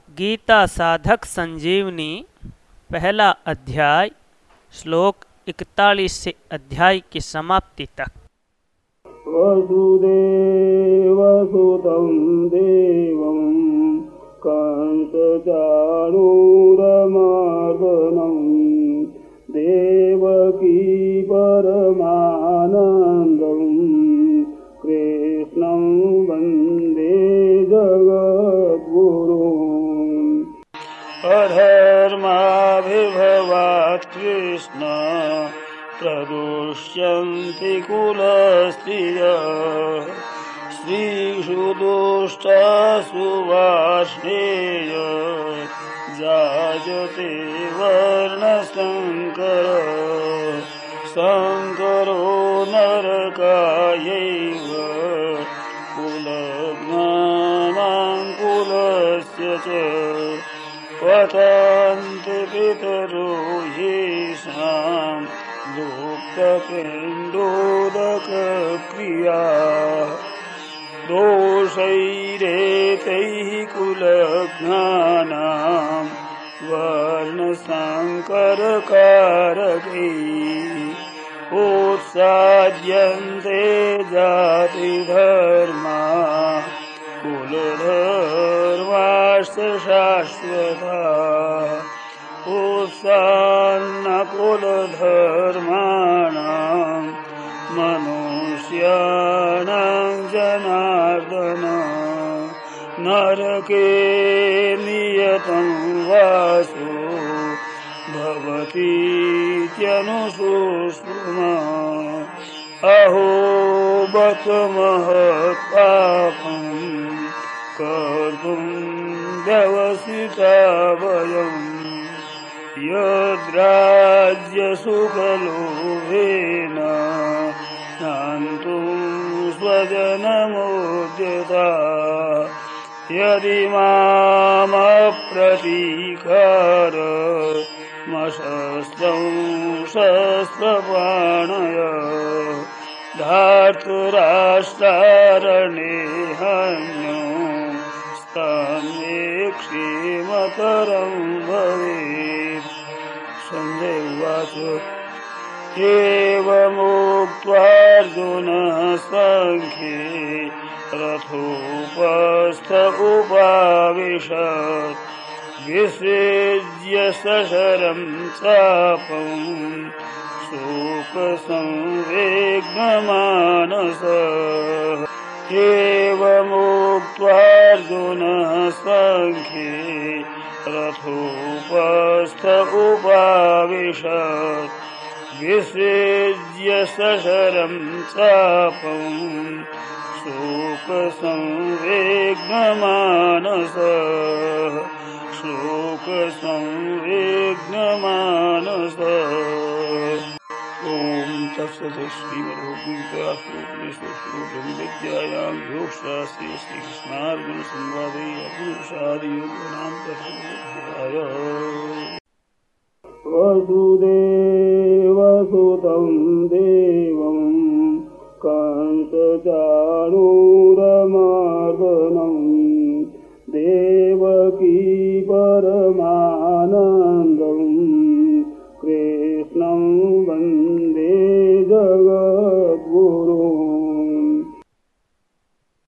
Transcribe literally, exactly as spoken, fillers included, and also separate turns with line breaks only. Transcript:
गीता साधक संजीवनी पहला अध्याय श्लोक इकतालीस से अध्याय की समाप्ति तक।
वसुदेवसुतं देवं कंसचाणूरमर्दनं देवकी परमानन्दं कृष्णं वन्दे जगद्गुरुम्। अधर्माभिभवात् कृष्ण प्रदुष्यन्ति कुलस्त्रियः स्त्रीषु दुष्टासु वार्ष्णेय जायते वर्णशङ्कर शङ्करो नरकायैव कुलज्ञानां कुलस्य च पतन्ति पितरो येषां लुप्तपिण्डोदकक्रिया दोषैरेतैः कुलज्ञानां वर्णसङ्करकारकैः उत्साद्यन्ते जातिधर्मा कुलधर्माश्च शाश्वता उत्सान्नकुलधर्माणां मनुष्याणां जनार्दन नरके नियतं वासो भवतीत्यनुशुश्रुमा अहो बत महत्पापं कर्तुं व्यवसिता वयम् यद्राज्यसुखलोभेन नान्तुं स्वजनमुद्यता यदि मामप्रतीकारमशस्त्रं शस्त्रपाणय धार्तराष्ट्रारणे हन्यो स्तन्मे क्षेमकरं भवेत्। संजय उवाच एवमुक्त्वार्जुनः सङ्ख्ये रथोपस्थ उपाविशत् विसृज्य सशरं चापं शोकसंवेग्नमानसः एवमुक्त्वार्जुनः सङ्ख्ये रथोपस्थ उपाविशत् विसृज्य सशरं चापं शोकसंवेग्नमानसः शोकसंवेग्नमानसः। ओम तत्सत्। श्रीमद्भगवद्गीतासूपनिषत्सु ब्रह्मविद्यायां योगशास्त्रे श्रीकृष्णार्जुन संवादे अर्जुनविषादयोगो नाम प्रथमोऽध्यायः। वसुदेवसुतं देवं कंसचाणूरमर्दनं